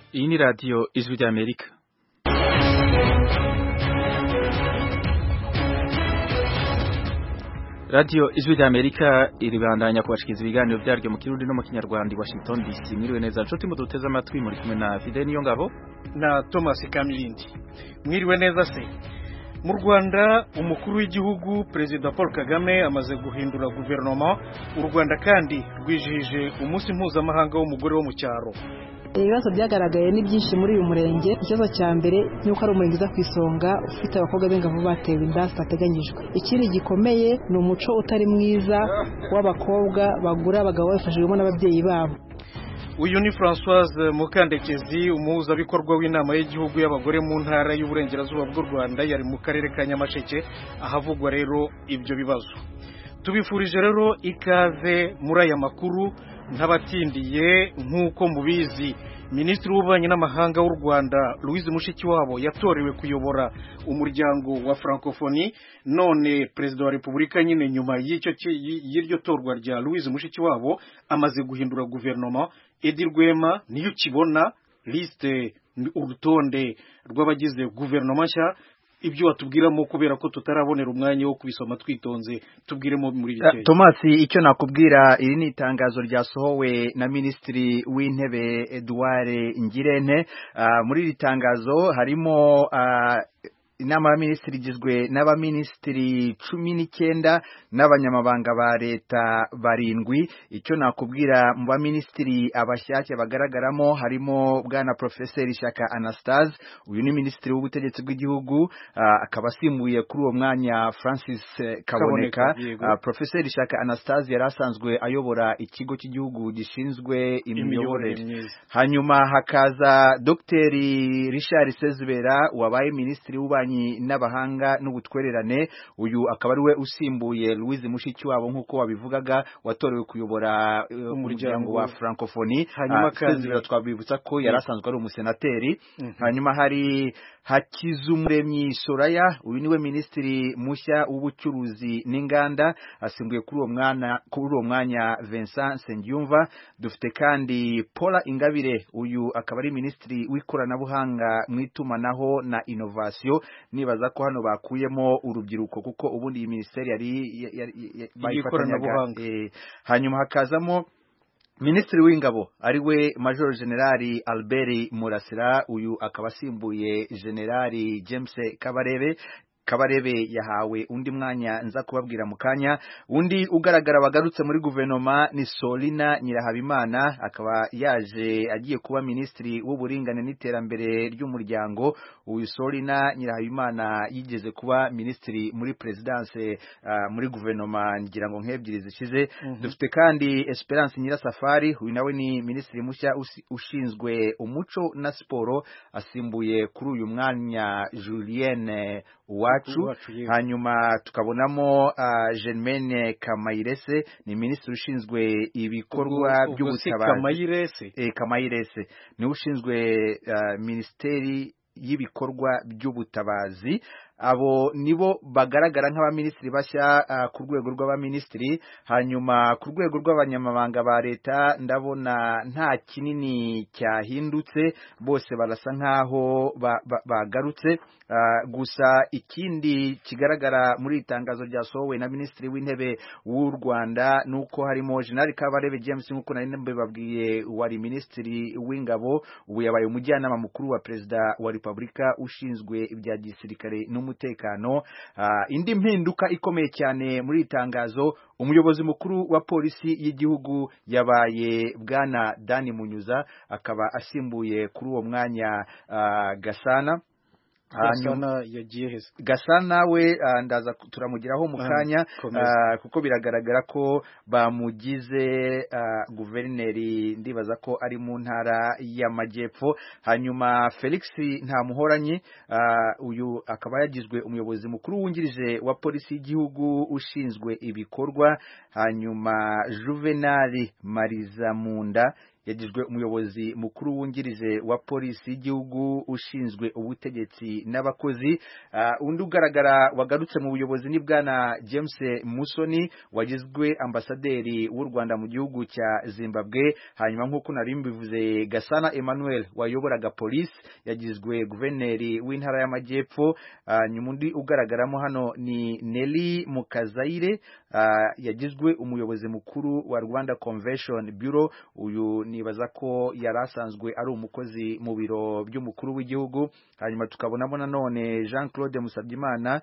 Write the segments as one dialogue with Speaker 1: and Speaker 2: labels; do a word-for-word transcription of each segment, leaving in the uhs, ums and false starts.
Speaker 1: Iyi ni radiyo ijwi ry'Amerika. radiyo ijwi ry'Amerika iribandanya kubashikiriza ibiganiro byaryo mu Kirundi no mu Kinyarwanda i Washington D C. Mwiriwe neza nshuti muduteze amatwi, muri kumwe na Fidel Niyongabo
Speaker 2: na Thomas Kamilindi. Mwiriwe neza se. Mu Rwanda umukuru w'igihugu Perezida Paul Kagame amaze guhindura guverinoma. U Rwanda kandi rwijihije umunsi mpuzamahanga w'umugore wo mu cyaro.
Speaker 3: Ibibazo byagaragaye ni byinshi muri uyu murenge. Ikibazo cya mbere ni uko ari umurenge uza ku isonga ufite abakobwa b'ingabo batewe inda zitateganyijwe. Ikindi gikomeye ni umuco utari mwiza w'abakobwa bagura abagabo babifashijwemo n'ababyeyi babo.
Speaker 2: Uyu ni Françoise Mukandekezi, umuhuzabikorwa w'inama y'igihugu y'abagore mu ntara y'uburengerazuba bw'u Rwanda, yari mu karere ka Nyamasheke ahavugwa rero ibyo bibazo. Tubifurije rero ikaze muri aya makuru ntabatindiye. Nk'uko mubizi, Minisitiri w'Ububanyi n'Amahanga w'u Rwanda Louise Mushikiwabo yatorewe kuyobora umuryango wa Francophonie. None Perezida wa Repubulika nyine nyuma y'icyo y'iryo torwa rya Louise Mushikiwabo amaze guhindura guverinoma. Edi Rwema niyo kibona liste urutonde rw'abagize guverinoma nshya. Ibyo watubwiramo kubera ko tutarabonera umwanya wo kubisoma twitonze, tubwiremo muri bike.
Speaker 4: Thomas, icyo nakubwira, iri ni itangazo ryasohowe na Minisitiri w'Intebe Edouard Ngirente. Uh, muri iri tangazo harimo uh, inama y'abaminisitiri igizwe n'abaminisitiri cumi n'icyenda n'abanyamabanga ba leta barindwi. Icyo nakubwira, mu baminisitiri abashyashya bagaragaramo harimo bwana Professeur Shyaka Anastase, uyu ni minisitiri w'ubutegetsi bw'igihugu, uh, akaba asimbuye kuri uwo mwanya Francis Kaboneka. uh, Professeur Shyaka Anastase yari asanzwe ayobora ikigo cy'igihugu gishinzwe imiyoborere. Hanyuma hakaza Dr Richard Sezibera wabaye minisitiri w'ububanyi n'abahanga n'ubutwererane. Uyu akaba ari we usimbuye Louise Mushikiwabo nk'uko wabivugaga, watorewe kuyobora uh, umuryango wa Francophonie.
Speaker 2: Hanyuma
Speaker 4: uh, kandi twabibutsa ko yari asanzwe ari umusenateri.
Speaker 2: Mm-hmm.
Speaker 4: Hanyuma hari Hakizumuremyi Soraya, uyu niwe minisitiri mushya w'ubucuruzi n'inganda, asimbuye kuri uwo mwana kuri uwo mwanya Vincent Nsengiyumva. Dufite kandi Paula Ingabire, uyu akaba ari minisitiri w'ikoranabuhanga mu itumanaho na innovation. Nibaza ko hano bakuyemo urubyiruko kuko ubundi iyi minisiteri yari bayifatanyaga. Eh, hanyuma hakazamo Minisitiri w'Ingabo ariwe Major General Albert Murasira, uyu akaba asimbuye General James Kabarebe. Kabarebe yahawe undi mwanya nza kubabwira mu kanya. Undi ugaragara bagarutse muri guverinoma ni Solina Nyirahabimana, akaba yaje agiye kuba minisitiri w'uburingane n'iterambere ry'umuryango. Uyu Solina Nyirahabimana yigeze kuba minisitiri muri presidence uh, muri guverinoma ngira ngo nk'ebyiri zishize. Mm-hmm. Dufite kandi Esperance Nyirasafari, uyu nawe ni minisitiri mushya ushinzwe umuco na siporo, asimbuye kuri uyu mwanya Julienne Uwacu. Hanyuma tukabonamo uh, Germaine Kamayirese, ni minisitiri ushinzwe ibikorwa by'ubutabazi.
Speaker 2: Kamayirese
Speaker 4: eh Kamayirese ni ushinzwe uh, ministeri y'ibikorwa by'ubutabazi. Abo nibo bagaragara nk'abaminisitiri bashya uh, ku rwego rw'abaminisitiri. Hanyuma ku rwego rw'abanyamabanga ba leta ndabona nta kinini cyahindutse, bose barasa nkaho bagarutse. Ba, ba uh, gusa ikindi kigaragara muri itangazo ryasohowe na Minisitiri w'Intebe w'u Rwanda nuko harimo General Kabarebe James, nkuko nari mbabwiye, wari minisitiri w'ingabo, ubu yabaye umujyanama mukuru wa Perezida wa Repubulika ushinzwe ibya gisirikare n'umutekano. Uh, indi mpinduka ikomeye cyane muri itangazo, umuyobozi mukuru wa polisi y'igihugu yabaye bwana Dani Munyuza, akaba asimbuye kuri uwo mwanya uh, Gasana.
Speaker 2: Gasana yagiye heza.
Speaker 4: Gasana we uh, ndaza turamugiraho mu kanya uh, kuko biragaragara ko bamugize uh, guverineri, ndibaza ko ari mu ntara y'Amajyepfo. Hanyuma Felix Ntamuhoranyi, uh, uyu akaba yagizwe umuyobozi mukuru wungirije wa polisi y'igihugu ushinzwe ibikorwa. Hanyuma Juvenal Marizamunda yagizwe umuyobozi mukuru wungirije wa polisi y'igihugu ushinzwe ubutegetsi n'abakozi. Uh, undi ugaragara wagarutse mu buyobozi ni bwana James Musoni wagizwe ambasaderi w'u Rwanda mu gihugu cya Zimbabwe. Hanyuma nk'uko nari mbivuze, Gasana Emmanuel wayoboraga polisi yagizwe guverineri w'intara y'Amajyepfo. Uh, nyuma undi ugaragaramo hano ni Nelly Mukazaire uh, yagizwe umuyobozi mukuru wa Rwanda Convention Bureau. Uyu nibaza ko yarasanzwe ari umukozi mu biro by'umukuru w'igihugu. Hanyuma tukabonamo nanone Jean Claude Musabyimana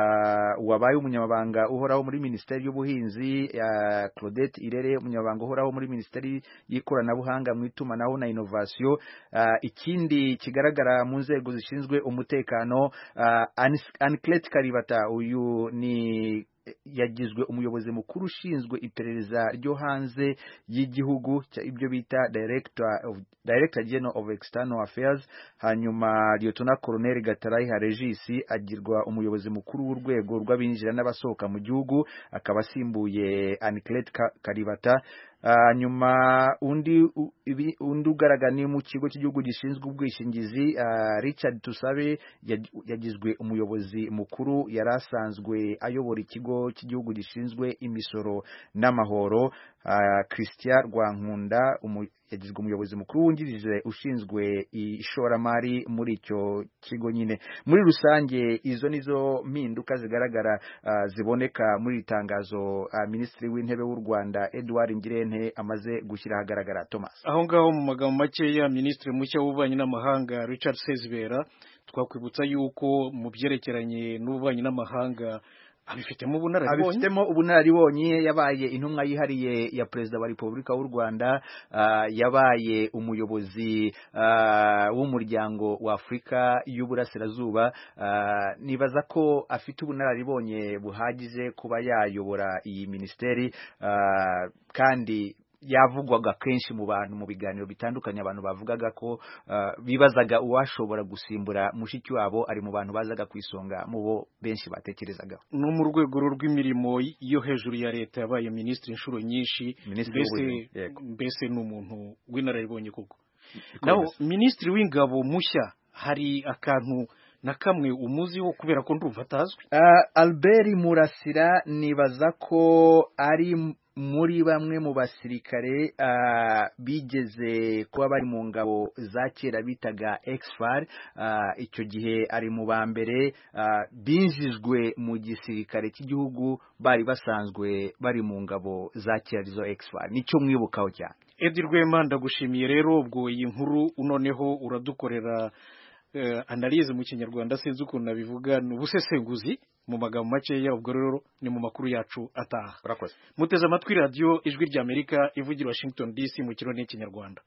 Speaker 4: uh, wabaye umunyamabanga uhoraho muri Minisiteri y'Ubuhinzi, uh, Claudette Irere umunyamabanga uhoraho muri Minisiteri y'Ikoranabuhanga mu itumanaho na Innovation. Uh, ikindi kigaragara mu nzego zishinzwe umutekano, uh, Aniclet Karibata uyu ni yagizwe umuyobozi mukuru ushinzwe iperereza ryo hanze y'igihugu ibyo bita Director of Director General of External Affairs. Hanyuma Lieutenant Colonel Gatarayi Regis agirwa umuyobozi mukuru w'urwego rw'abinjira n'abasohoka mu gihugu, akaba asimbuye Aniclet Karibata. Uh, nyuma undi u, ibi, undi ugaragara ni mu kigo cy'igihugu gishinzwe ubwishingizi, uh, Richard Tusabe yagizwe umuyobozi mukuru, yarasanzwe ayobora ikigo cy'igihugu gishinzwe imisoro n'amahoro. Uh, Christian Rwankunda umu, yagizwe umuyobozi mukuru wungirije ushinzwe ishoramari muri icyo kigo nyine. Muri rusange izo nizo mpinduka zigaragara uh, ziboneka muri itangazo uh, Minisitiri w'Intebe w'u Rwanda Edouard Ngirente amaze gushyira ahagaragara. Thomas,
Speaker 2: aho ngaho mu magambo makeya Minisitiri mushya w'ububanyi n'amahanga Richard Sezibera twakwibutsa yuko mu byerekeranye n'ububanyi n'amahanga abifitemo ubunararibonye
Speaker 4: abifitemo ubunararibonye yabaye intumwa yihariye ya Perezida wa Repubulika w'u Rwanda, uh, yabaye umuyobozi uh, w'umuryango wa Afurika y'Uburasirazuba. Uh, nibaza ko afite ubunararibonye buhagije kuba yayobora iyi ministeri, uh, kandi yavugwaga kenshi mu bantu mu biganiro bitandukanye. Abantu bavugaga ko uh, bibazaga uwashobora gusimbura mushiki wabo ari mu bantu bazaga kwisonga mu bo benshi batekerezaga.
Speaker 2: No mu rwego rw'imirimo yo hejuru ya leta yabaye ministri inshuro nyinshi, mbese mbese n'umuntu w'inararibonye koko. Naho ministri w'ingabo mushya hari akantu na kamwe umuziho kubera ko ndumva atazwi?
Speaker 4: uh, Albert Murasira nibaza ko ari muri bamwe mu basirikare uh, bigeze kuba bari mu ngabo za kera bitaga Exfar. Uh, icyo gihe ari mu bambere uh, binjijwe mu gisirikare cy'igihugu bari basanzwe bari mu ngabo za kera zo Exfar. Nicyo mwibukaho cyane.
Speaker 2: Edi Rwema ndagushimiye rero, ubwo iyi nkuru unoneho uradukorera Uh, analyse mu Kinyarwanda sinzi ukuntu nabivuga, n'ubusesenguzi mu magambo makeya. Ubwo rero ni mu makuru yacu ataha.
Speaker 4: Urakoze.
Speaker 2: Muteze amatwi radio Ijwi rya Amerika ivugira Washington D C mu kirundi n'Ikinyarwanda.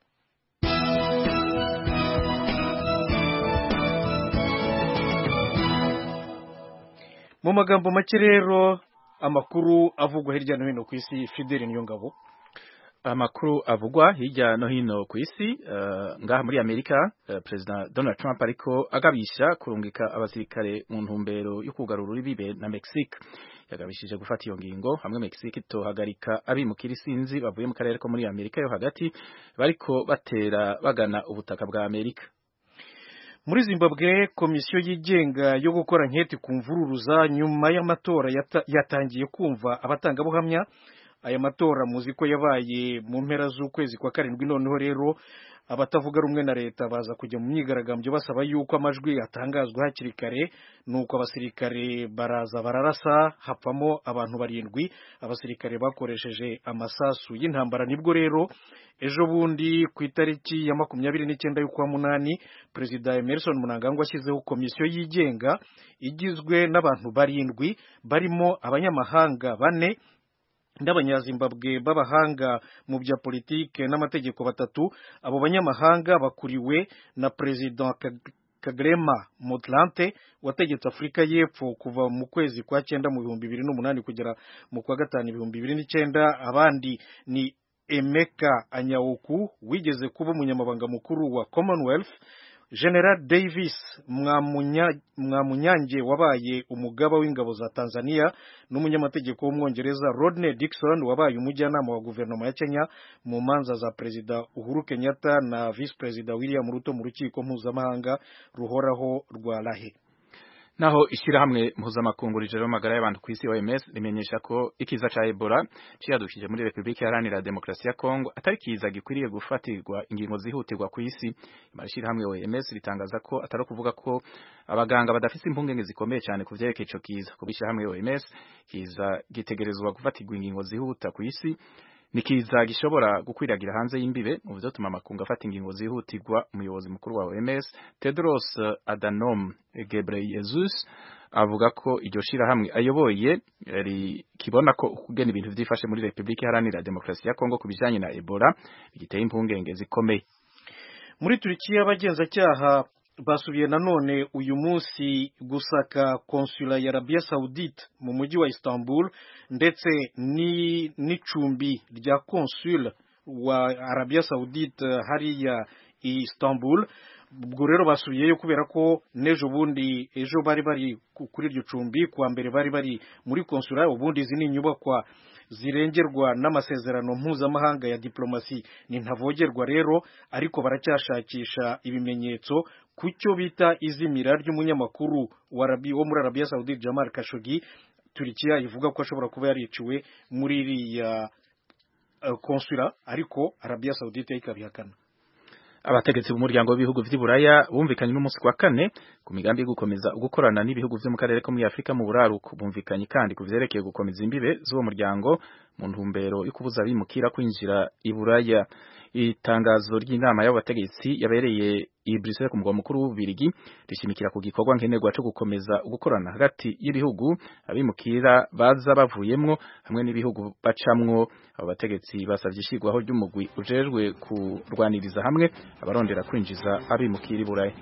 Speaker 2: Mu magambo make rero amakuru avugwa hirya no hino ku isi, Fidel Niyongabo.
Speaker 1: Amakuru avugwa hirya no hino ku isi, uh, ngaha muri Amerika, uh, President Donald Trump ariko agabisha kurungika abasirikare mu ntumbero yo kugarura urubibe na Mexique. Yagabishije gufata iyo ngingo hamwe Mexique itohagarika abimukira isinzi bavuye mu karere ko muri Amerika yo hagati bariko batera bagana ubutaka bwa Amerika.
Speaker 2: Muri Zimbabwe, komisiyo yigenga yo gukora nketi ku mvururuza nyuma y'amatora yata, yatangiye kumva abatangabuhamya. Aya matora muzi ko yabaye mu mpera z'ukwezi kwa karindwi, noneho rero abatavuga rumwe na leta baza kujya mu myigaragambyo basaba yuko amajwi atangazwa hakiri kare. Nuko abasirikare baraza bararasa, hapfamo abantu barindwi. Abasirikare bakoresheje amasasu y'intambara. Nibwo rero ejo bundi ku itariki ya makumyabiri n'icyenda y'ukwa munani, Perezida Emerson Mnangagwa ashyizeho komisiyo yigenga igizwe n'abantu barindwi barimo abanyamahanga bane n'abanyazimbabwe b'abahanga mu bya politike n'amategeko batatu. Abo banyamahanga bakuriwe na President Kgalema Motlanthe wategetse Afurika y'Epfo kuva mu kwezi kwa cyenda mu bihumbi bibiri n'umunani kugera mu kwa gatanu ibihumbi bibiri n'icyenda. Abandi ni Emeka Anyauku wigeze kuba umunyamabanga mukuru wa Commonwealth, General Davis Mwamunyange wabaye umugaba w'ingabo za Tanzania n'umunyamategeko w'umwongereza Rodney Dixon wabaye umujyanama wa guverinoma ya Kenya mu manza za Perezida Uhuru Kenyatta na Vice Perezida William Ruto mu rukiko mpuzamahanga ruhoraho rwa Lahe.
Speaker 1: Naho ishirahamwe mpuzamakungu rijejwe amagara y'abantu ku isi O M S rimenyesha ko ikiza ca Ebola ciyadukije muri Republika Iharanira Demokarasi ya Kongo atari kiza gikwiriye gufatirwa ingingo zihutirwa ku isi. Ishirahamwe O M S ritangaza ko atari kuvuga ko abaganga badafite impungenge zikomeye cyane ku vyerekeye ico kiza. Ku bishirahamwe O M S kiza gitegerezwa gufatirwa ingingo zihuta ku isi, nikiza gishobora gukwiragira hanze y'imbibe mu vyotuma amakungu afata ingingo zihutirwa. Umuyobozi mukuru wa O M S Tedros Adhanom Ghebreyesus avuga ko iryo shirahamwe ayoboye kibona ko kugena ibintu vyifashe muri Republika Iharanira Demokarasi ya Kongo kubijanye na Ebola bigiteye impungenge zikomeye.
Speaker 2: Muri Turkiya abagenzacyaha basubiye nanone uyu munsi gusaka konsula ya Arabia Saudite mu mujyi wa Istanbul ndetse ni n'icumbi rya konsul wa Arabia Saudite hariya Istanbul. Ubwo rero basubiyeyo kubera ko nejo bundi ejo bari bari kuri iryo cumbi, kuwa mbere bari bari muri konsula. Ubundi izi ni inyubakwa zirengerwa n'amasezerano mpuzamahanga ya diplomasi ni ntavogerwa rero, ariko baracyashakisha ibimenyetso kucyo bita izimira ry'umunyamakuru wa Arabi wo muri Arabia Saudite Jamal Khashoggi. Turkiya ivuga ko ashobora kuba yariciwe muri iriya uh, konsula, ariko Arabia Saudite ikabihakana.
Speaker 1: Abategetsi b'umuryango w'ibihugu vy'Iburaya bumvikanye n'umunsi kwa kane ku migambi yo gukomeza gukorana n'ibihugu vyo mu karere ko muri Afrika mu buraruko. Bumvikanye kandi ku vyerekeye gukomeza imbibe z'uwo muryango mu ntumbero yo kubuza abimukira kwinjira i Buraya. Itangazo ry'inama y'abategetsi yabereye i Brussels ku mugwa mukuru w'Ububirigi rishimikira ku gikorwa nkenerwa cyo gukomeza gukorana hagati y'ibihugu abimukira baza bavuyemwo hamwe n'ibihugu bacamwo. Abo bategetsi basavye ishigwaho ry'umugwi ujejwe kurwaniriza hamwe abarondera kwinjiza abimukira i Buraya.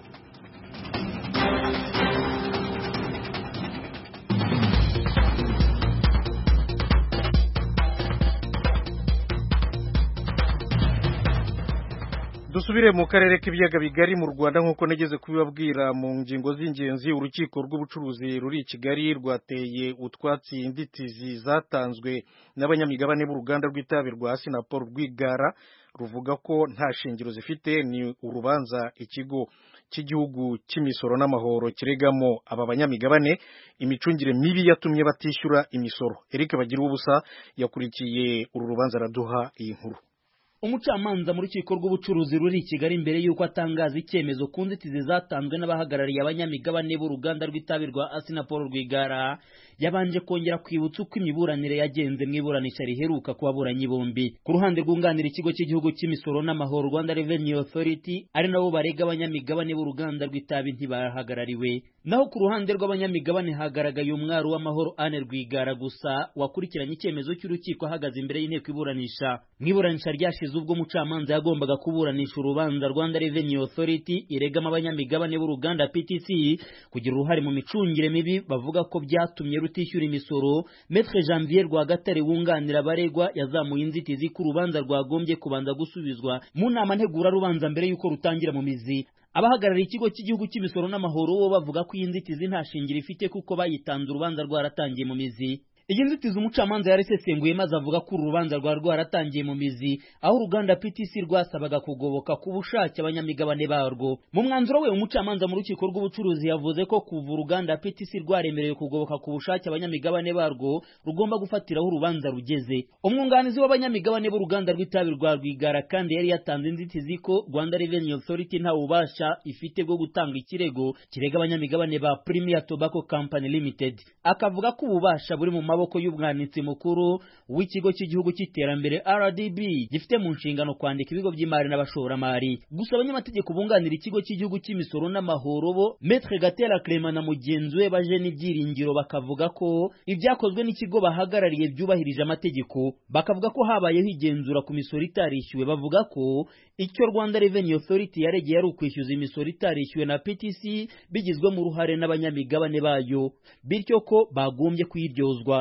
Speaker 2: Dusubire mu karere k'ibiyaga bigari mu Rwanda nk'uko nageze kubibabwira mu ngingo z'ingenzi. Urukiko rw'ubucuruzi ruri i Kigali rwateye utwatsi inzitizi zatanzwe n'abanyamigabane b'uruganda rw'itabi rwa Sinapol Rwigara ruvuga ko nta shingiro zifite. Ni urubanza ikigo cy'igihugu cy'imisoro n'amahoro kiregamo aba banyamigabane imicungire mibi yatumye batishyura imisoro. Eric Bagiruwubusa yakurikiye uru rubanza araduha iyi nkuru.
Speaker 5: Umucamanza mu rukiko rw'ubucuruzi ruri i Kigali mbere yuko atangaza icyemezo ku nzitizi zatanzwe n'abahagarariye abanyamigabane b'uruganda rw'itabi rwa Sinapol Rwigara yabanje kongera kwibutsa uko imiburanire yagenze mu iburanisha riheruka ku baburanyi bombi. Ku ruhande rwunganira ikigo cy'igihugu cy'imisoro n'amahoro Rwanda Revenue Authority ari nabo barega abanyamigabane b'uruganda rw'itabi ntibahagarariwe. Naho ku ruhande rw'abanyamigabane hagaragaye umwari w'amahoro Anne Rwigara gusa wakurikiranye icyemezo cy'urukiko ahagaze imbere y'inteko iburanisha. Mu iburanisha ryashize ubwo umucamanza yagombaga kuburanisha urubanza Rwanda Revenue Authority iregama abanyamigabane b'uruganda P T C kugira uruhare mu micungire mibi bavuga ko byatumye rutishyura imisoro. Maître Janvier Rwagatare wunganira abaregwa yazamuye inzitizi ku rubanza rwagombye kubanza gusubizwa mu nama ntegura rubanza mbere yuko rutangira mu mizi. Abahagarariye ikigo cy'igihugu cy'imisoro n'amahoro bo bavuga ko iyi nzitizi nta shingiro ifite kuko bayitanze urubanza rwaratangiye mu mizi. Iyi nzitizi umucamanza yaresesenguye maze avuga ko urubanza rwa rwaratangiye mu mizi aho uruganda P T C rwasabaga kugoboka ku bushake abanyamigabane barwo. Mu mwanzuro we umucamanza mu rukiko rw'ubucuruzi yavuze ko kuva uruganda P T C rwaremerewe kugoboka ku bushake abanyamigabane barwo rugomba gufatiraho urubanza rugeze. Umwunganizi w'abanyamigabane b'uruganda rw'itabi rwa Rwigara kandi yari yatanze inzitizi ko Rwanda Revenue Authority nta ubasha ifite bwo gutanga ikirego kirega abanyamigabane ba Premier Tobacco Company Limited. Akavuga ko ububasha buri mu maboko y'umwanditsi mukuru w'ikigo cy'igihugu cy'iterambere R D B gifite mu nshingano kwandika ibigo by'imari n'abashoramari. Gusa abanyamategeko bunganira ikigo cy'igihugu cy'imisoro n'amahoro bo Maître Gatera Clement na mugenzi we baje n'ibyiringiro bakavuga ko ibyakozwe n'ikigo bahagarariye byubahirije amategeko. Bakavuga ko habayeho igenzura ku misoro itarishyuwe. Bavuga ko icyo Rwanda Revenue Authority yaregeye ari ukwishyuza imisoro itarishyuwe na P T C bigizwe mu ruhare n'abanyamigabane bayo, bityo ko bagombye kuyiryozwa.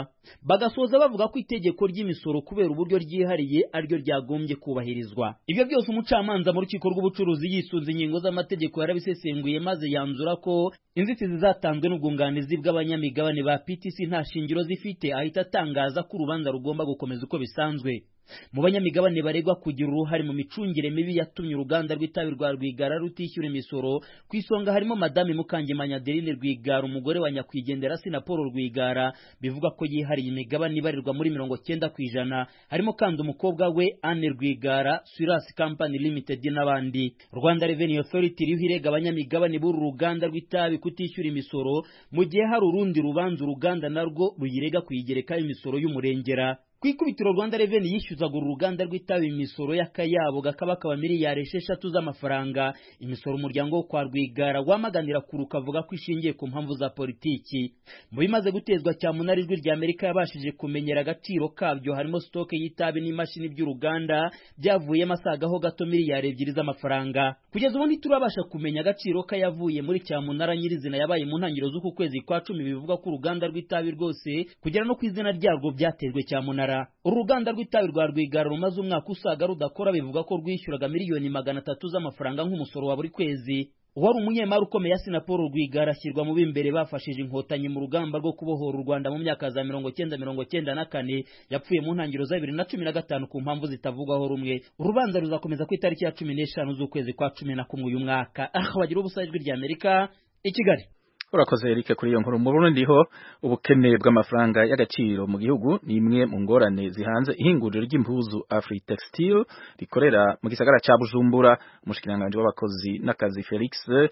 Speaker 5: bagasoza bavuga ko itegeko ry'imisoro kubera uburyo ryihariye aryo ryagombye kubahirizwa. Ibyo byose umucamanza mu rukiko rw'ubucuruzi yisunze ingingo z'amategeko yarabisesenguye maze yanzura ko inzitizi zatanzwe n'ubwunganizi bw'abanyamigabane ba P T C nta shingiro zifite, ahita atangaza ko urubanza rugomba gukomeza uko bisanzwe. Mu banyamigabane baregwa kugira uruhare mu micungire mibi yatumye uruganda rw'itabi rwa Rwigara rutishyura imisoro, ku isonga harimo Madame Mukangemanyi Adeline Rwigara, umugore wa nyakwigendera Assinapol Paul Rwigara, bivuga ko yihariye imigabane ibarirwa muri mirongo cyenda ku ijana, harimo kandi umukobwa we Anne Rwigara, Suras Company Limited n'abandi. Rwanda Revenue Authority iriho irega abanyamigabane b'uru ruganda rw'itabi kutishyura imisoro, mu gihe hari urundi rubanza uruganda narwo ruyirega kuyigerekaho imisoro y'umurengera. Kwikubitiro Rwanda Revenue yishyuzaga uruganda rw'itabi imisoro y'akayabo gakabakaba miliyari esheshatu z'amafaranga, imisoro umuryango wo kwa Rwigara wamaganira kuruka avuga ko ishingiye ku mpamvu za politiki. Mu bimaze gutezwa cyamunara ijwi rya Amerika yabashije kumenyera agaciro kabyo harimo stoke y'itabi n'imashini by'uruganda byavuyemo asagaho gato miliyari ebyiri z'amafaranga. Kugeza ubu ntiturabasha kumenya agaciro kayavuye muri cyamunara nyirizina yabaye mu ntangiriro z'uku kwezi kwa cumi, bivuga ko uruganda rw'itabi rwose kugera no ku izina ryarwo byatejwe cyamunara. Uruganda rw'itabi rwa Rwigara rumaze umwaka usaga rudakora, bivuga ko rwishyuraga miliyoni magana atatu z'amafaranga nk'umusoro wa buri kwezi. Uwari umunyemari ukomeye Assinapol Rwigara ashyirwa mu b'imbere bafashije inkotanyi mu rugamba rwo kubohora u Rwanda mu myaka za mirongo cyenda mirongo cyenda na kane, yapfuye mu ntangiriro za bibiri na cumi na gatanu ku mpamvu zitavugwaho rumwe. Urubanza ruzakomeza ku itariki ya cumi n'eshanu z'ukwezi kwa cumi na kumwe uyu mwaka. Ah, wagira ubusa ijwi rya Amerika i Kigali.
Speaker 1: Urakoze Eric kuri iyo nkuru. Mu Burundi ho ubukene bw'amafaranga y'agaciro mu gihugu ni imwe mu ngorane zihanze ihinguriro ry'impuzu Afritextile rikorera mu gisagara ca Bujumbura. Umushikiranganje w'abakozi n'akazi Felix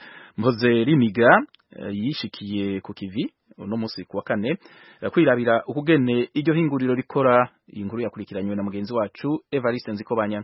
Speaker 1: Mpozerimiga yishikiye ku kivi uno musi kuwa kane kwirabira ukugene iryo hinguriro rikora. Iyi nkuru yakurikiranywe na mugenzi wacu Evariste Nzikobanya.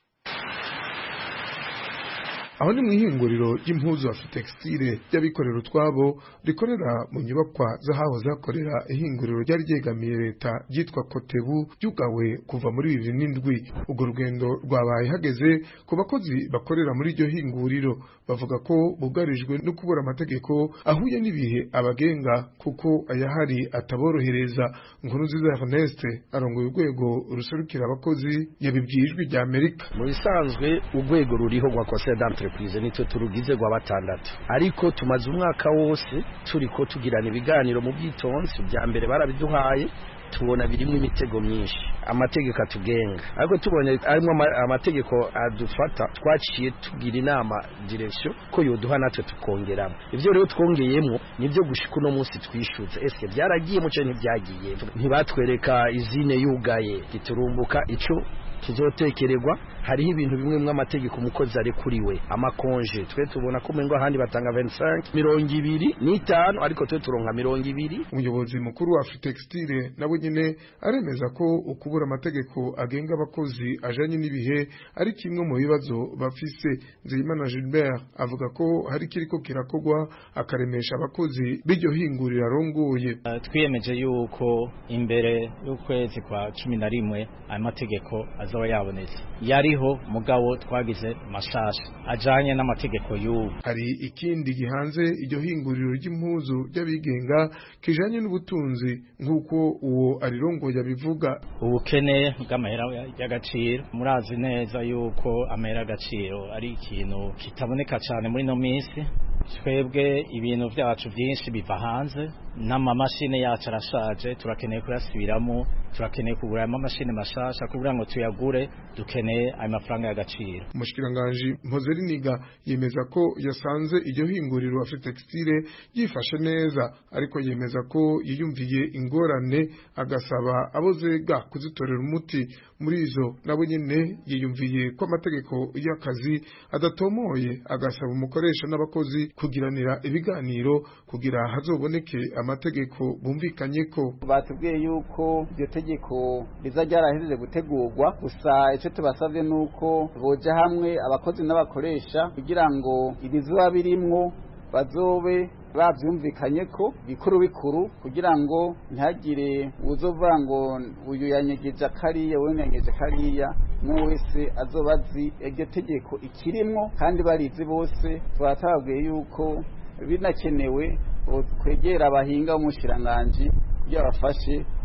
Speaker 6: Aho ni mu ihinguriro ry'impuzu Afritextile ry'abikorera utwabo rikorera mu nyubakwa z'ahahoze hakorera ihinguriro ryari ryegamiye leta ryitwa Kotebu, ryugawe kuva muri bibiri n'indwi. Urwo rugendo rwabaye hageze ku bakozi bakorera muri iryo hinguriro, bavuga ko bugarijwe no kubura amategeko ahuye n'ibihe abagenga kuko ayahari ataborohereza. Nkurunziza Ernest arongoye urwego ruserukira abakozi yabibwiye ijwi rya Amerika.
Speaker 7: Mu bisanzwe urwego ruriho rwa Conseil d'entreprise nitwe turugize rwa batandatu, ariko tumaze umwaka wose turiko tugirana ibiganiro mu byitonzi. Bya mbere barabiduhaye tubona birimo imitego myinshi, amategeko atugenga, ariko tubonye arimo amategeko adufata, twaciye tugira inama direction ko yoduha natwe tukongeramo. Ivyo rero twongeyemo nibyo gushika uno munsi twishuza ese byaragiye mu cyo ntibyagiye. Ntibatwereka izine yugaye giturumbuka ico tuzotekererwa. Hariho ibintu bimwe mu amategeko umukozi arekuriwe, amakonje twe tubona ko mengo ahandi batanga vingt-cinq mirongo ibiri n'itanu, ariko twe turonka mirongo ibiri.
Speaker 6: Umuyobozi mukuru wa Afritextile nabo nyine aremeza ko ukubura amategeko agenga abakozi ajanye n'ibihe ari kimwe mu bibazo bafise. Nzeyimana Gilbert avuga ko hari kiriko kirakogwa akaremesha abakozi b'iryo hinguriro arongoye.
Speaker 8: Uh, twiyemeje yuko imbere y'ukwezi kwa cumi na rimwe amategeko azoba yabonetse, yariho mugabo twagize mashasha ajanye n'amategeko y'ubu.
Speaker 6: Hari ikindi gihanze iryo hinguriro ry'impuzu ry'abigenga kijanye n'ubutunzi nk'uko uwo arirongoye abivuga.
Speaker 8: Ubukene bw'amahera y'agaciro, murazi neza yuko amahera y'agaciro ari ikintu kitaboneka cyane muri no minsi. Twebwe ibintu byacu byinshi biva hanze, n'amamashine yacu arashaje, turakeneye kuyasubiramo, turakeneye kugura amamashine mashasha kugira ngo tuyagure, dukeneye ayo mafaranga y'agaciro.
Speaker 6: Umushikiranganje Mpozerimiga yemeza ko yasanze iryo hinguriro Afritextile yifashe neza, ariko yemeza ko yiyumviye ingorane agasaba abozega kuzitorera umuti. Muri izo nabo nyene yiyumviye ko amategeko y'akazi adatomoye, agasaba umukoresha n'abakozi kugiranira ibiganiro kugira hazoboneke amategeko bumvikanye ko.
Speaker 9: Batubwiye yuko iryo tegeko riza ryarahejeje gutegurwa, gusa icyo tubasabye nuko boja hamwe abakozi n'abakoresha kugira ngo ibizuba birimwo bazobe bavyumvikanye ko bikuru bikuru, kugira ngo ntihagire uzovuga ngo uyu yanyegeje kariya we yanyegeje kariya, mu wese azobazi iryo tegeko ikirimwo kandi barizi bose. Twatabwiye yuko binakenewe kwegera abahinga b'umushiranganje kugira bafashe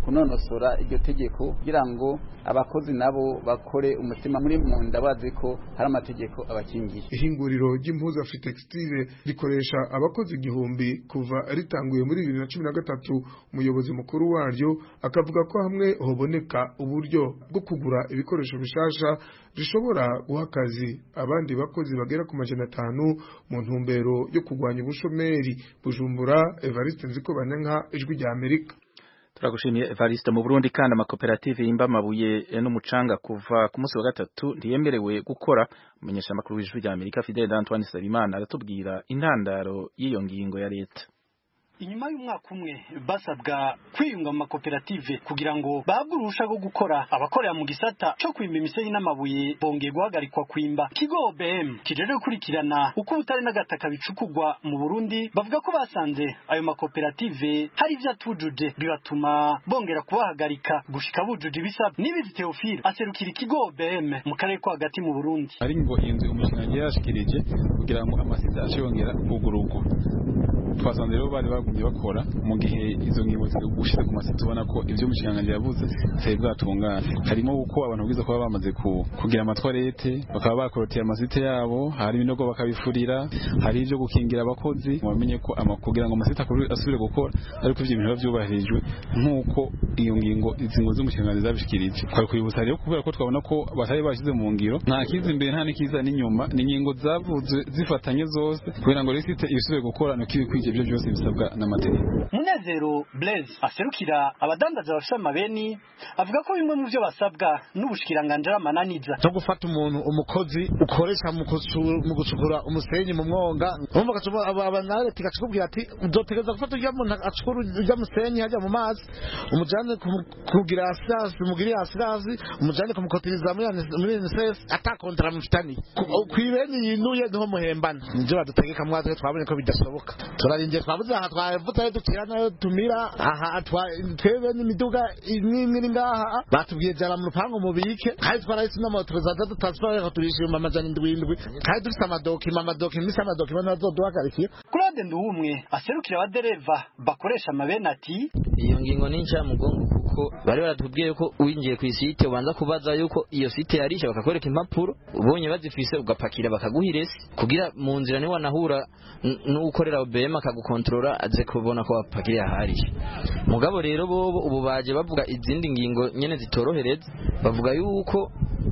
Speaker 9: kunonosora iryo tegeko kugira ngo abakozi nabo bakore umutima muri munda bazi ko hari amategeko abakingiye.
Speaker 6: Ihinguriro ry'impuzu Afitextile rikoresha abakozi igihumbi kuva ritanguye muri bibiri na cumi na gatatu. Umuyobozi mukuru waryo akavuga ko hamwe hoboneka uburyo bwo kugura ibikoresho bishasha rishobora guha akazi abandi bakozi bagera ku majana atanu mu ntumbero yo kurwanya ubushomeri. Bujumbura, Evariste Nzikobanyanka, Ijwi rya Amerika.
Speaker 1: Turagushimiye Evariste. Mu Burundi kandi amakoperative yimba amabuye n'umucanga kuva ku munsi wa gatatu ntiyemerewe gukora. Umumenyesha makuru w'Ijwi rya Amerika Fidel Antoine Sabimana aratubwira intandaro y'iyo ngingo ya leta.
Speaker 10: Inyuma y'umwaka umwe basabwa kwiyunga mu makoperative kugira ngo bahabwe uruhusha rwo gukora, abakorera mu gisata cyo kwimba imisenyi n'amabuye bongeye guhagarikwa kwimba. Kigo O B M kijeje gukurikirana uko ubutare n'agataka bicukugwa mu Burundi bavuga ko basanze ayo makoperative hari ivyo atujuje bibatuma bongera kubahagarika gushika bujuje ibisabwa. Nibizi Theophile aserukira Kigo O B M mu karere ko hagati mu Burundi.
Speaker 11: Ari ngo inzu umushinga yashikirije kugira ngo amasita ashobora kugurugwa. Twasanze rero bari bagumye bakora mu gihe izo ngingo zigushyize ku masita ubona ko ibyo umushinga yavuze sai bwatungana. Harimo uko abantu bwiza kuba bamaze kugira amatwarete bakaba bakoroteye amasite yabo, hari ibinogo bakabifurira, hari ibyo gukingira abakozi bamenye ko kugira ngo amasita asubire gukora ariko ivyo bintu byubahirijwe nk'uko iyo ngingo izingo z'umushinga zabishikirije. Twari kwibutsa rero kubera ko twabona ko batari bashize mu ngiro nta kiza imbere nta nikiza n'inyuma, ni ingingo zavuze zifatanye zose kugira ngo resite isubire gukora no kibikwije ibyo byose bisabwa n'amategeko.
Speaker 10: Munezero Blaise aserukira abadandaza bafite amabeni avuga ko bimwe mu byo basabwa n'ubushikiranganje amananiza
Speaker 12: cyo gufata umuntu umukozi ukoresha mu gucukura umusenyi mu mwonga umva gacuba abanare tikakubwira ati uzotegeza gufata ujya mu acukura ujya musenyi hajya mu mazi umujane kugira asasi mugiri asasi umujane kumukotiriza muri muri nses atakontra mufitani kwibeni yinuye no muhembana nje badutegeka mwaze twabonye ko bidashoboka turarinje twabuze aha twavuta dukirana tumira aha twebe n'imiduga imwe ngaha batubwiye jara mu rupango mubike kandi twarahise no moto zaza tutasubira ko turishima amajana indwi kandi dufite amadoki amadoki misa amadoki banazoduhagarikiye.
Speaker 10: Claude Nduwumwe aserukira abadereva bakoresha amabeni ati
Speaker 13: iyo ngingo ni nca mugongo kuko bari baratubwiye ko uwinjiye ku isite ubanza kubaza yuko iyo site yarisha bakakwereka impapuro ubonye bazifise ugapakira bakaguhirese kugira mu nzira ni wanahura n'ukorera O B M akagukontrola aze kubona ko wapakiriye aharisha. Mugabo rero bobo ubu baje bavuga izindi ngingo nyene zitorohereza bavuga yuko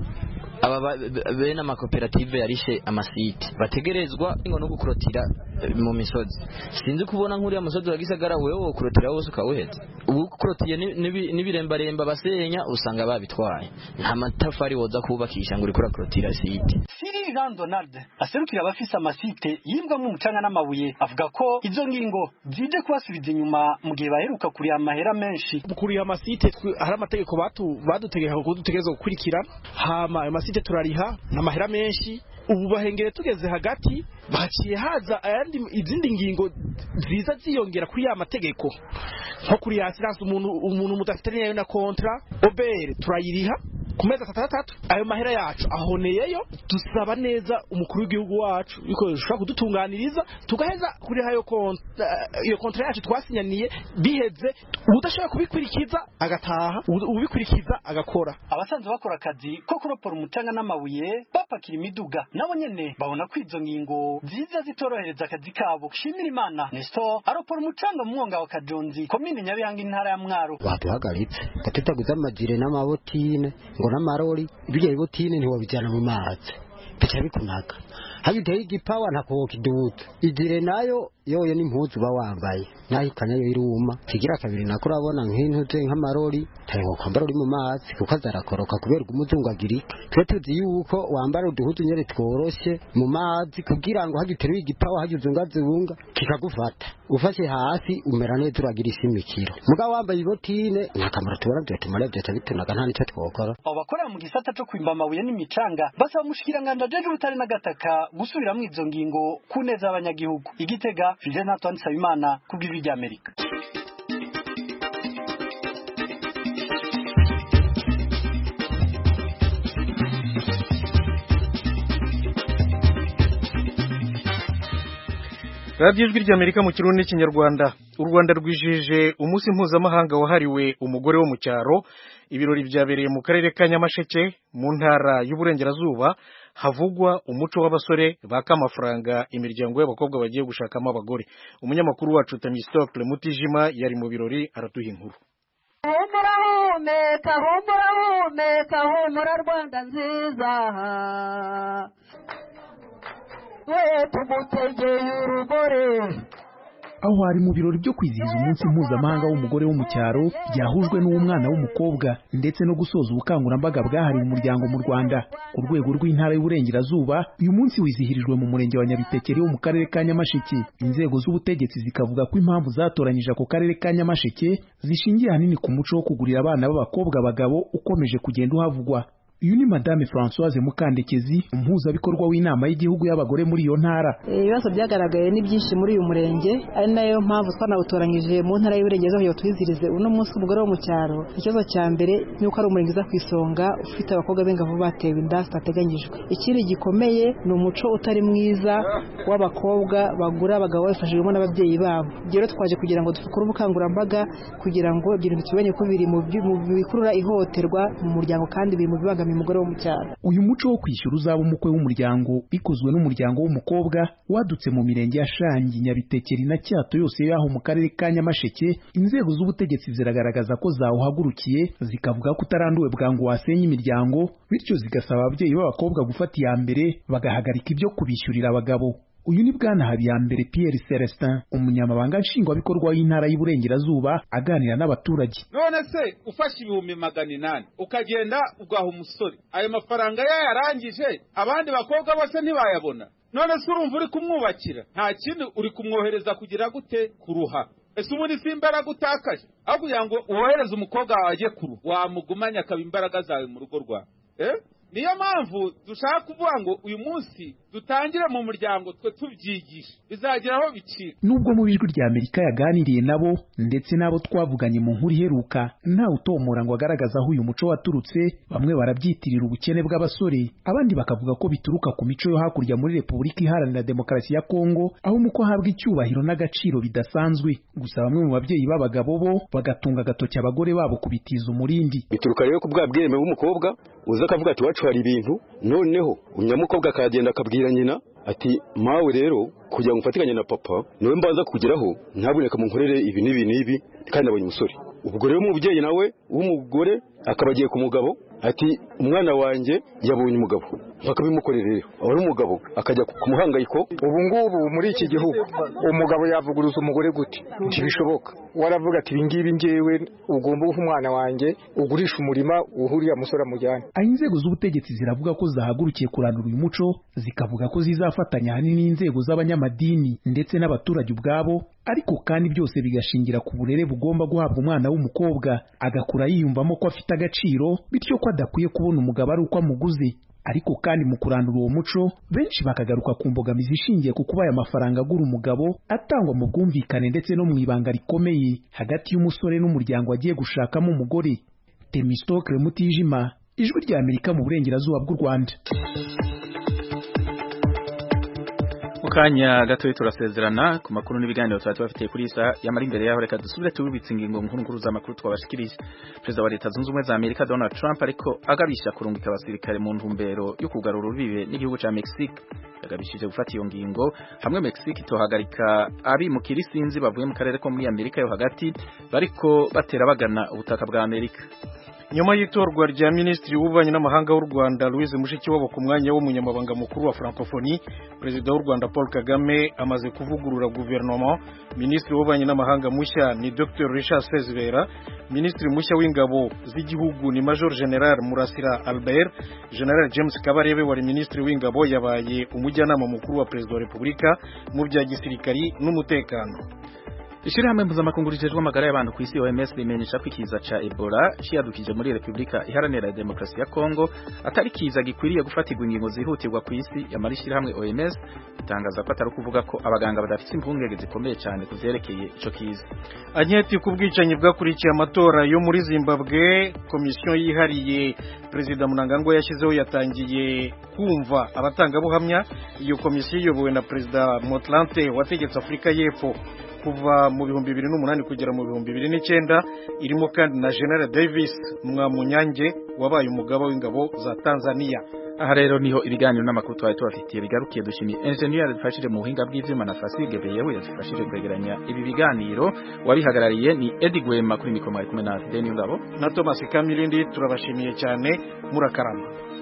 Speaker 13: aba bene amakoperative yarishe amasite bategerezwa ngo no gukurotira mu misozi. Sinzi kubona nkuri amusozi wagisagara wewe wo kurotira wose ukaweheza ubu kurotiye n'ibiremba remba basenya usanga babitwaye nta matafari woza kubakisha ngo uri kura kurotira site.
Speaker 10: Cyril Donald aserukira abafisa amasite yimbwa mu mucanga n'amabuye avuga ko izo ngingo zije kubasubiza inyuma mu gihe baheruka kuri amahera menshi.
Speaker 14: Kuri amasite hari amategeko batu badutegeka ko dutegereza gukurikira hama amasite turariha n'amahera menshi ubu bahengere tugeze hagati baciye haza ayandi izindi ngingo ziza ziyongera kuri ya mategeko nko kuri assurance umuntu umuntu mudafitanye na kontra obere turayiriha ku mezi atandatu ayo mahera yacu ahoneyeyo dusaba neza umukuru w'igihugu wacu yuko ushaka kudutunganiriza tugaheza kuri hayo kontra iyo kontra yacu twasinyaniye biheze udashaka kubikurikiza agataha ubikurikiza agakora.
Speaker 10: Abasanzwe bakora akazi ko kuropora umucanga n'amabuye bapakira imiduga nabo nyene babona ko izo ngingo ziza zitorohereza akazi kabo. Shimira Imana Nestor aropora umucanga mu mwonga wa Kajonzi komine Nyabihanga intara ya Mwaro
Speaker 15: baduhagaritse batutaguza amajire n'amabotine ngo n'amarori ibyo botine ntiwo bijana mu mazi bica bikunaga habiteye igipawa ntako kiduta igire nayo yoye n'impuzu bawambaye nahikanya yo iruma kigira kabiri nakurabona nk'intuze nk'amarori tayo kwambara uri mu mazi kuko azarakoroka kubera umuzungagirika twe tuzi yuko wambara uduhuzu nyere tworoshe mu mazi kugira ngo hagiteruye igipawa hagizungazunga kikagufata ufashe hasi umera neza uragira ishimikiro mugabo wambaye ibotine ntakamara tubara byo tumare byo tabitunaga nta nicyo twokora.
Speaker 10: Abo bakora mu gisata cyo kwimba amabuye n'imicanga basaba mushikiranganje jeje ubutari n'agataka gusubira mu izo ngingo kuneza abanyagihugu. Igitega Fidel Antoine Sabimana kubw'ijwi rya Amerika.
Speaker 2: radiyo ijwi ry'Amerika mu kirundi n'ikinyarwanda. U Rwanda rwijije umunsi mpuzamahanga wahariwe umugore wo mu cyaro. Ibirori byabereye mu karere ka Nyamasheke mu ntara y'Uburengerazuba, havugwa umuco w'abasore baka amafaranga imiryango y'abakobwa bagiye gushakamo abagore. Umunyamakuru wacu Tamistocle Mutijima yari mu birori araduha inkuru.
Speaker 16: Humura humeka humura humeka humura Rwanda nziza, we tumutegeye urugore.
Speaker 17: Aho hari mu birori byo kwizihiza umunsi mpuzamahanga w'umugore wo mu cyaro byahujwe n'umwana w'umukobwa ndetse no gusoza ubukangurambaga bwahariwe umuryango mu Rwanda ku rwego rw'intara y'Uburengerazuba. Uyu munsi wizihirijwe mu murenge wa Nyabitekeri wo mu karere ka Nyamasheke. Inzego z'ubutegetsi zikavuga ko impamvu zatoranyije ako karere ka Nyamasheke zishingiye hanini ku muco wo kugurira abana b'abakobwa abagabo ukomeje kugenda uhavugwa. Uyu ni Madame Françoise Mukandekezi, umuhuzabikorwa w'inama y'igihugu y'abagore muri iyo ntara.
Speaker 3: Ibibazo byagaragaye ni byinshi muri uyu murenge, ari nayo mpamvu twanawutoranyije mu ntara y'Uburengerazuba kugira twizirize uno munsi umugore wo mu cyaro. Ikibazo cya mbere ni uko ari umurenge uza ku isonga ufite abakobwa b'ingabo batewe inda zitateganyijwe. Ikindi gikomeye ni umuco utari mwiza w'abakobwa bagura abagabo bafashijwemo n'ababyeyi babo. Rero twaje kugira ngo dukore ubukangurambaga kugira ngo ibyo bintu tumenye ko biri mu bikurura ihohoterwa mu muryango kandi biri mu bibaga umugore wo mu cyaro.
Speaker 17: Uyu muco wo kwishyura uzaba umukwe w'umuryango bikozwe n'umuryango w'umukobwa wadutse mu mirenge ya Shangi, Nyabitekeri na Cyato yose yaho mu karere ka Nyamasheke. Inzego z'ubutegetsi ziragaragaza ko zawuhagurukiye zikavuga ko utaranduwe bwangu wasenya imiryango, bityo zigasaba ababyeyi b'abakobwa gufata iya mbere bagahagarika ibyo kubishyurira abagabo. Uyu ni Bwana Habiyambere Pierre Celestin, umunyamabanga nshingwabikorwa w'intara y'Uburengerazuba, aganira n'abaturage.
Speaker 18: None se ufashe ibihumbi magana inani ukagenda ugaha umusore ayo mafaranga yayarangije, abandi bakobwa bose ntibayabona? None se urumva uri kumwubakira? Nta kintu uri kumwohereza kugira gute kuruha? Ese ubundi si imbaraga utakaje? Aho kugira ngo wohereze umukobwa wawe ajye kuruha, wamugumanya akaba imbaraga zawe mu rugo rwawe. Eh? Niyo mpamvu dushaka kuvuga ngo uyu munsi dutangire mu muryango twe tubyigisha bizagira aho bicika.
Speaker 17: Nubwo mu bijwi rya Amerika yaganiriye nabo ndetse nabo twavuganye mu nkuru iheruka, nta utomora ngo agaragaza aho uyu muco waturutse. Bamwe barabyitirira ubukene bw'abasore, abandi bakavuga ko bituruka ku mico yo hakurya muri Repubulika Iharanira Demokarasi ya Kongo, aho umuko ahabwa icyubahiro n'agaciro bidasanzwe. Gusa bamwe mu babyeyi b'abagabo bo bagatunga agatoki abagore babo kubitiza umurindi.
Speaker 19: Bituruka rero ku bwa bweme bw'umukobwa uza akavuga ati wacu hari ibintu, noneho unyamukobwa akagenda akabwira nyina ati mawe rero kugira ngo ufatikanye na papa niwe mbaza kugeraho, ntaboneka mu nkorere ibi n'ibi n'ibi kandi nabonye umusore. Ubwo rero umubyeyi nawe w'umugore akabagiye ku mugabo ati umwana wanjye yabonye umugabo, bakabimukorera rero ari umugabo akajya ku muhangayiko.
Speaker 20: Ubu ngubu muri iki gihugu umugabo yavuguruza umugore gute? Ntibishoboka. Waravuga ati ibingibi ngewe ugomba guha umwana wanjye ugurisha umurima uhuriya musore amujyana.
Speaker 17: Aho inzego z'ubutegetsi ziravuga ko zahagurukiye kurandura uyu muco, zikavuga ko zizafatanya hanini n'inzego z'abanyamadini ndetse n'abaturage ubwabo, ariko kandi byose bigashingira ku burere bugomba guhabwa umwana w'umukobwa, agakura yiyumvamo ko afite agaciro, bityo ko adakwiye kubona umugabo ari uko amuguze. Ariko kandi mu kurandura uwo muco, benshi bakagaruka ku mbogamizi ishingiye ku kuba aya mafaranga agura umugabo atangwa mu bwumvikane ndetse no mu ibanga rikomeye hagati y'umusore n'umuryango agiye gushakamo umugore. Temistocle Mutijima, Ijwi rya Amerika mu Burengerazuba bw'u Rwanda.
Speaker 1: Mukanya gato turasezerana ku makuru n'ibiganiro twari tubafitiye kuri isa yamara imbere yaho reka dusubire tubibitse ingingo nkuru nkuru z'amakuru twabashikirije. Perezida wa Leta Zunze Ubumwe za Amerika Donald Trump ariko agabisha kurungika abasirikare mu ntumbero yo kugarura urubibe n'igihugu ca Mexique. Yagabishije gufata iyo ngingo hamwe Mexique itohagarika abi mu kirisinzi bavuye mu karere ko muri Amerika yo hagati bariko batera bagana ubutaka bwa Amerika.
Speaker 2: Nyuma y'itorwa rya Minisitiri w'Ububanyi n'Amahanga w'u Rwanda Louise Mushikiwabo ku mwanya w'umunyamabanga mukuru wa Francophonie, Perezida w'u Rwanda Paul Kagame amaze kuvugurura guverinoma. Minisitiri w'Ububanyi n'Amahanga mushya ni Doctor Richard Sezibera, Minisitiri mushya w'ingabo z'igihugu ni Major General Murasira Albert. General James Kabarebe wari Minisitiri w'ingabo yabaye umujyanama mukuru wa Perezida wa Repubulika mu bya gisirikari n'umutekano.
Speaker 1: Ishirahamwe mpuzamakungu rijejwe amagara y'abantu ku isi O M S rimenyesha ko ikiza ca Ebola ciyadukije muri Republika Iharanira Demokarasi ya Kongo atari kiza gikwiriye gufatirwa ingingo zihutirwa ku isi. Yamara ishirahamwe O M S itangaza ko atari kuvuga ko abaganga badafite impungenge zikomeye cyane kuvyerekeye ico kiza.
Speaker 2: Anketi ku bwicanyi bwakurikiye amatora yo muri Zimbabwe, komisiyo yihariye Perezida Mnangagwa yashyizeho yatangiye kumva abatangabuhamya. Iyo komisiyo iyobowe na Perezida Motlanthe wategetse Afrika y'Epfo kuva mu bihumbi bibiri n'umunani kugera mu bihumbi bibiri n'icyenda, irimo kandi na General Davis Mwamunyange wabaye umugaba w'ingabo za Tanzania.
Speaker 1: Aha rero niho ibiganiro n'amakuru twari tubafitiye bigarukiye. Dushimiye engineer yadufashije mu buhinga bw'ivyuma na Fasige Beyeho yadufashije kwegeranya ibi biganiro. Wabihagarariye ni Eddie Gwema kuri mikoro kumwe na Deni Ngabo
Speaker 2: na Thomas Kamilindi. Turabashimiye cyane, murakarama.